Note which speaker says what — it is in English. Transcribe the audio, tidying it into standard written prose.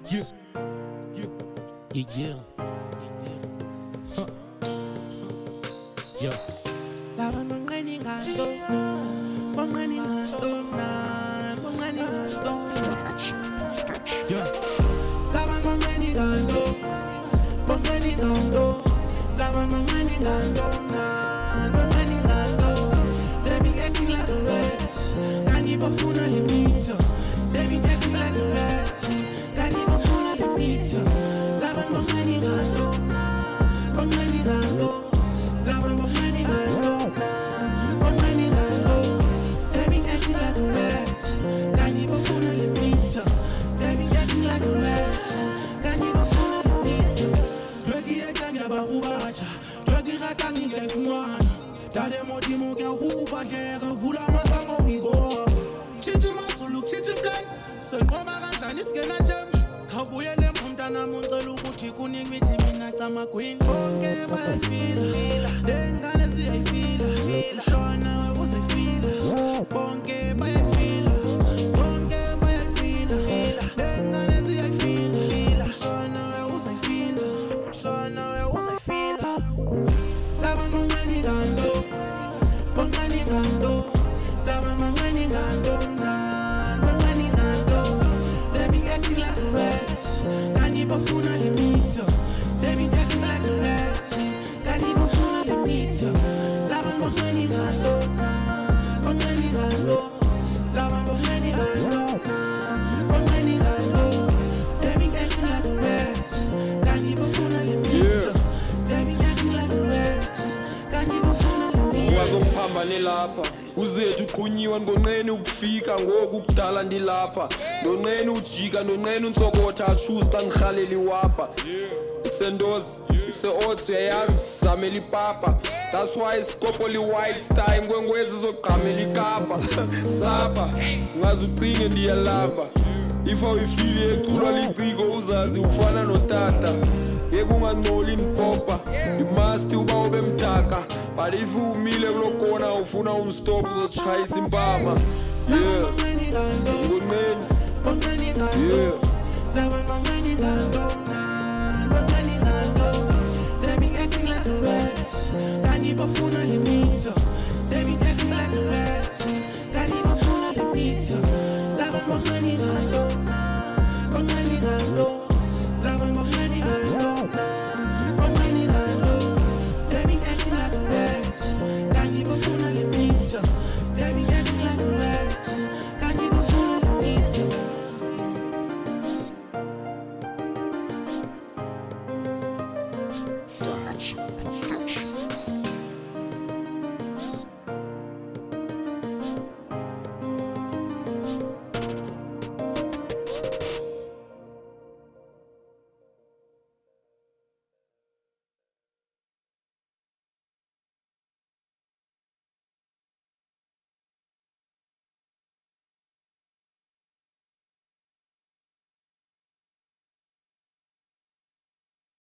Speaker 1: Yeah. Yeah. Yeah. Huh. Yeah. Laban bangani ngando, bangani ngando, bangani ngando. Yeah. Laban bangani ngando, bangani ngando, laban bangani ngando, bangani ngando. They be acting like a rat, can't even fool on the meter. They be acting like a rat, can't even fool on the meter. Laban bangani ngando, bangani ngando, laban bangani ngando. Dade modi mo ke ruba jere vula masango wigo Chichi masulu chichi black Sol ngoma kanjani sikena jam Khawuyele mntana moncela ukuthi kuningi mithi mina cama queen bonke bayafila Lengane siyayifila Mshona uzifila bonke bayafila bonke bayafila Lengane siyayifila Mshona uzifila Mshona uzifila Laban bangani ngando bangani ngando laban bangani ngando bangani ngando They be acting like a rat can't even fool on the meter They be acting like a rat can't even fool on the meter Laban bangani ngando bangani ngando laban bangani ngando bangani ngando They be acting like a rat can't even fool on the meter They be acting like a rat
Speaker 2: Ungazongihambane lapha uzethu uqhunyiwe ngonqeni ukufika ngoku kudala ndilapha ndonqeni ujika ndonqeni unsokotha achusta ngihalela iwapha sendozi se-odds uyayazi zamela ipapa That's why isikopoli white style ngwengwezi zogqamela ikapa Sapa ungaze ucinge ndiyalamba If awuyifile eculwa liciko uzazi ufana notata Yeke ungangcoli nipopa imasti uba ube mdaka But if umile kulokona ufuna unstop uzochayisa impama Yeah,